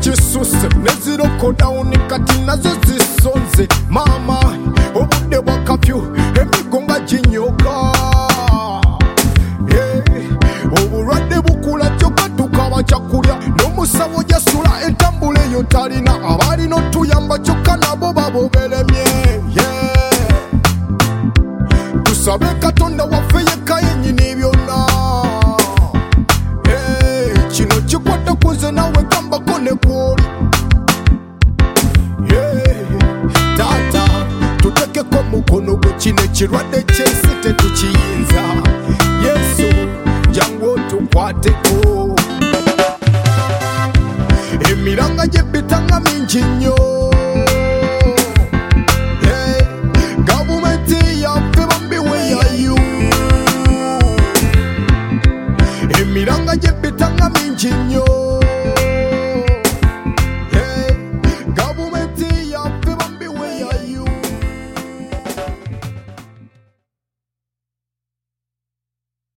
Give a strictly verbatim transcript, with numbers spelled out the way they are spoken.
zikisusse neziroko down kati nazo zisonze mama obudde bwa kapyu emigo nga ginyoka obulwadde bukula kyokka tukaba kyakulya n'omusawo jasula entambula eyo talina abalina otuyamba kyokka nabo baboberemye tusabe katonda waffe yekka yennyini byonna kino kikwata kuze nawe gambako ne kwoli taata tutekeko mukono gwe kino ekirwadde ky'ensi tetukiyinza yesu jangu otukwateko emiranga gy'ebbitanga mingi nnyo